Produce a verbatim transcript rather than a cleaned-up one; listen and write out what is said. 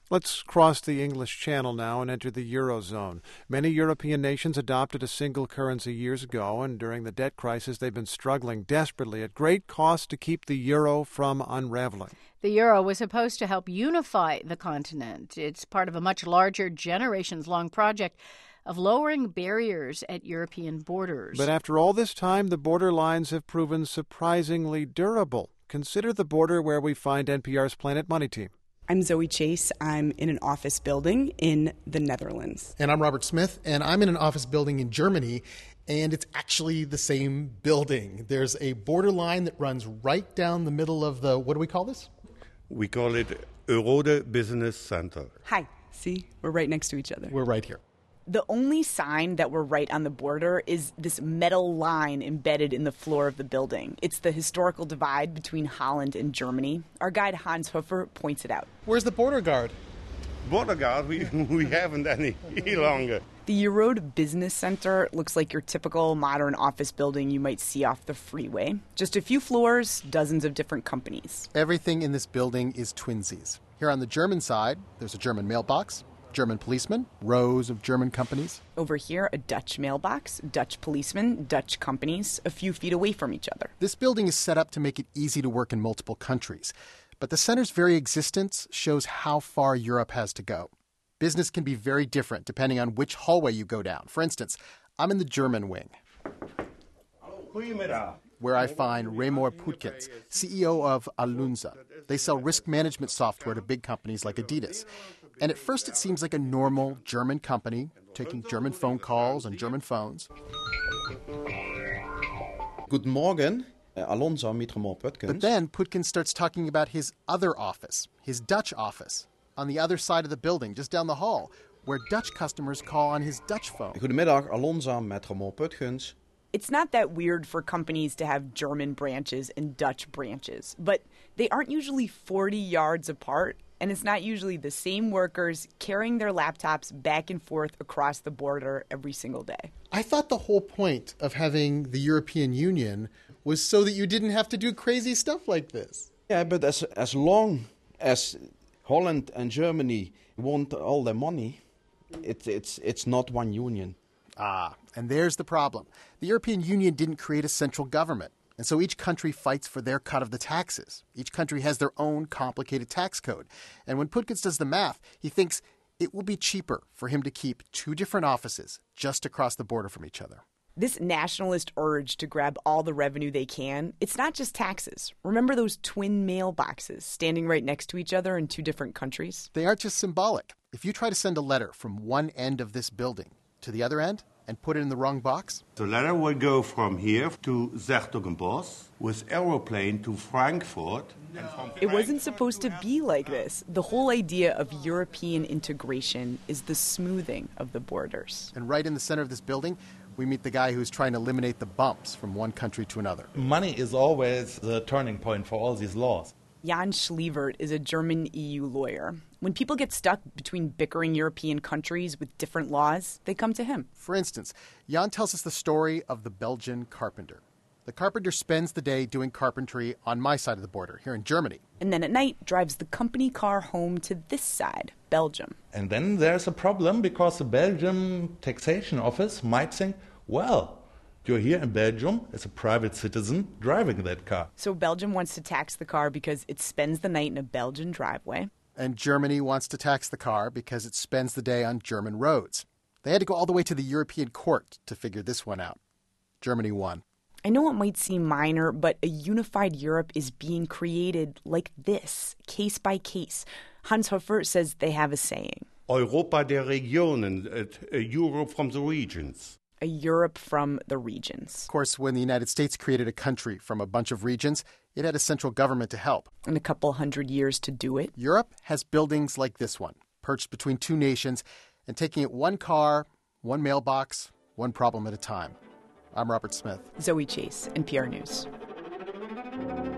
Let's cross the English Channel now and enter the Eurozone. Many European nations adopted a single currency years ago, and during the debt crisis, they've been struggling desperately at great cost to keep the euro from unraveling. The euro was supposed to help unify the continent. It's part of a much larger, generations-long project of lowering barriers at European borders. But after all this time, the border lines have proven surprisingly durable. Consider the border where we find N P R's Planet Money team. I'm Zoe Chase. I'm in an office building in the Netherlands. And I'm Robert Smith, and I'm in an office building in Germany, and it's actually the same building. There's a border line that runs right down the middle of the, what do we call this? We call it Eurode Business Center. Hi. See, we're right next to each other. We're right here. The only sign that we're right on the border is this metal line embedded in the floor of the building. It's the historical divide between Holland and Germany. Our guide Hans Hofer points it out. Where's the border guard? Border guard, we, we haven't any longer. The Eurode Business Center looks like your typical modern office building you might see off the freeway. Just a few floors, dozens of different companies. Everything in this building is twinsies. Here on the German side, there's a German mailbox, German policemen, rows of German companies. Over here, a Dutch mailbox, Dutch policemen, Dutch companies, a few feet away from each other. This building is set up to make it easy to work in multiple countries. But the center's very existence shows how far Europe has to go. Business can be very different depending on which hallway you go down. For instance, I'm in the German wing, where I find Raymond Putkins, C E O of Alunza. They sell risk management software to big companies like Adidas. And at first it seems like a normal German company taking German phone calls on German phones. Guten Morgen, Alonso mit Raymond Putkins. But then Putkins starts talking about his other office, his Dutch office, on the other side of the building, just down the hall, where Dutch customers call on his Dutch phone. Goedemiddag, Alonso met Raymond Putkins. It's not that weird for companies to have German branches and Dutch branches, but they aren't usually forty yards apart, and it's not usually the same workers carrying their laptops back and forth across the border every single day. I thought the whole point of having the European Union was so that you didn't have to do crazy stuff like this. Yeah, but as as long as Holland and Germany want all their money, it, it's it's not one union. Ah, and there's the problem. The European Union didn't create a central government, and so each country fights for their cut of the taxes. Each country has their own complicated tax code. And when Putkins does the math, he thinks it will be cheaper for him to keep two different offices just across the border from each other. This nationalist urge to grab all the revenue they can, it's not just taxes. Remember those twin mailboxes standing right next to each other in two different countries? They aren't just symbolic. If you try to send a letter from one end of this building to the other end and put it in the wrong box, The letter will go from here to Zertogenbosch with aeroplane to Frankfurt. No. And from It wasn't supposed to be like this. The whole idea of European integration is the smoothing of the borders. and right in the center of this building, we meet the guy who's trying to eliminate the bumps from one country to another. Money is always the turning point for all these laws. Jan Schlievert is a German E U lawyer. When people get stuck between bickering European countries with different laws, they come to him. For instance, Jan tells us the story of the Belgian carpenter. The carpenter spends the day doing carpentry on my side of the border, here in Germany. And then at night drives the company car home to this side, Belgium. And then there's a problem because the Belgium taxation office might think, well, you're here in Belgium as a private citizen driving that car. So Belgium wants to tax the car because it spends the night in a Belgian driveway. And Germany wants to tax the car because it spends the day on German roads. They had to go all the way to the European court to figure this one out. Germany won. I know it might seem minor, but a unified Europe is being created like this, case by case. Hans Hofer says they have a saying. Europa der Regionen, uh, Europe from the regions. A Europe from the regions. Of course, when the United States created a country from a bunch of regions, it had a central government to help. In a couple hundred years to do it. Europe has buildings like this one, perched between two nations, and taking it one car, one mailbox, one problem at a time. I'm Robert Smith. Zoe Chase, N P R News.